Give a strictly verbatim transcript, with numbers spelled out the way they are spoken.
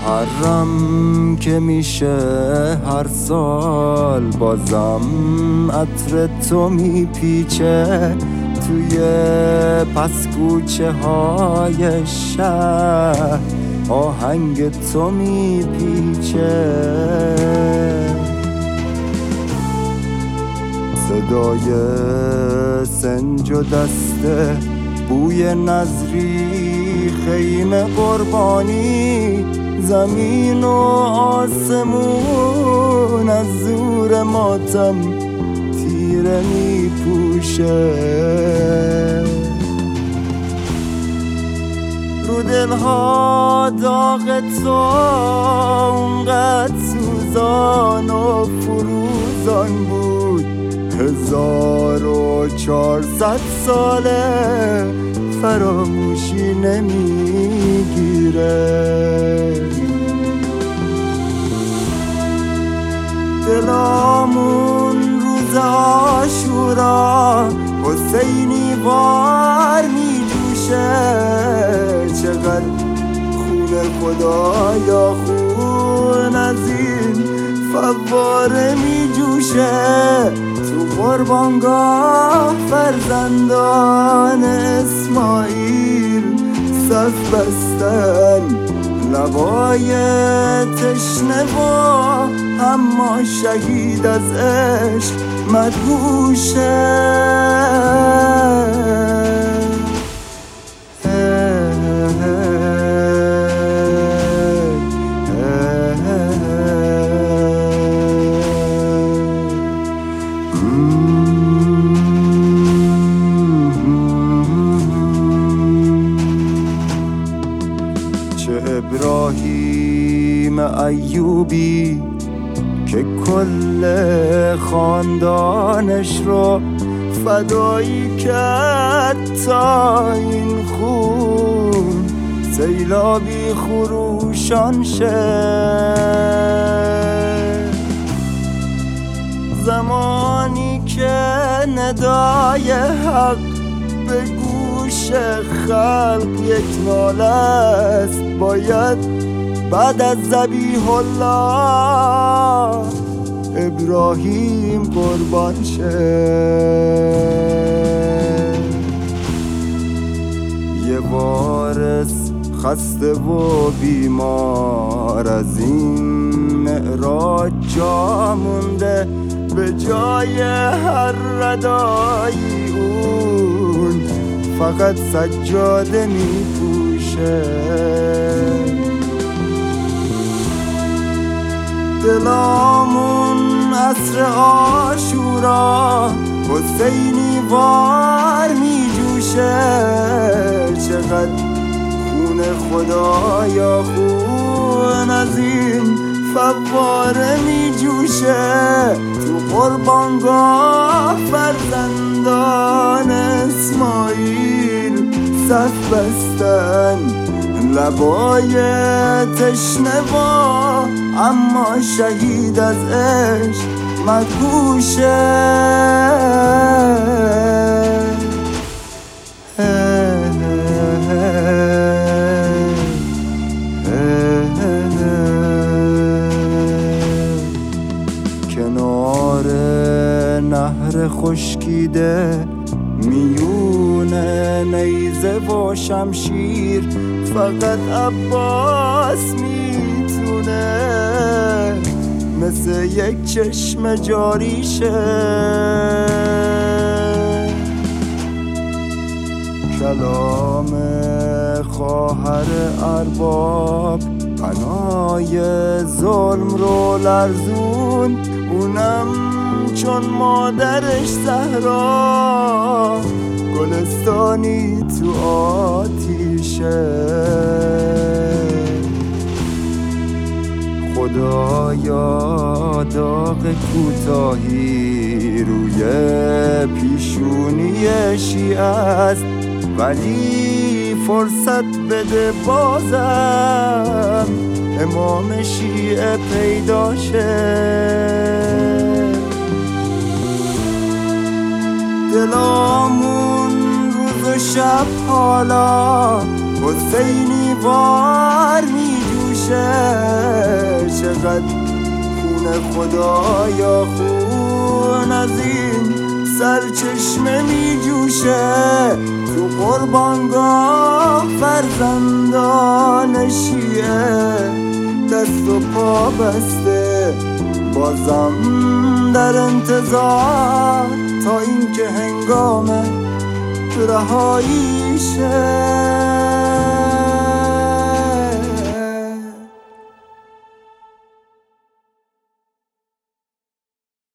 محرم که میشه هر سال بازم عطر تو میپیچه توی پس کوچه های شهر، آهنگ تو میپیچه. صدای سنج و دسته، بوی نظری، خیمه قربانی، زمین و آسمون از زور ماتم تیره میپوشه. رو دلها داغ تو اونقدر سوزان و فروزان بود، هزار و چهارصد ساله فراموشی نمیگیره. دلامون روز عاشورا حسینی وار میجوشه، چقدر خون خدایا خون از این فواره میجوشه. تو قربانگاه فرزندان اسماعیل صف بستن، لبای تشنه و اما شهید از عشق مدهوشه. چه ابراهیم ایوبی که کل خاندانش رو فدایی کرد تا این خون سیلابی خروشان شه. زمانی که ندای حق به گوش خلق یک ناله است، باید بعد از ذبیح الله ابراهیم قربان شه. یه وارث خسته و بیمار از این معراج جا مونده، به جای هر ردایی اون فقط سجاده میپوشه. دلامون عصر عاشورا حسینی وار میجوشه، چقدر خون خدایا خون از این فواره میجوشه. تو قربانگاه فرزندان اسماعیل صف بستن، لبای تشنه و اما شهید از عشق مدهوشه. کنار نهر خشکیده میونه نیزه و شمشیر، فقط عباس میتونه مثل یک چشم جاری شه. کلام خواهر ارباب پنای ظلم رو لرزون، اونم چون مادرش زهرا گلستانی تو آتیشه. خدایا داغ کوتاهی روی پیشونی شیعه است، ولی فرصت بده بازم امام شیعه پیدا شه. دلامون روز و شب حالا حسینی وار می میشه، چقدر خون خدایا خون از این سرچشمه میجوشه. تو قربانگاه فرزندان شیعه دست و پا بسته، بازم در انتظار تا اینکه هنگام رهاییشه.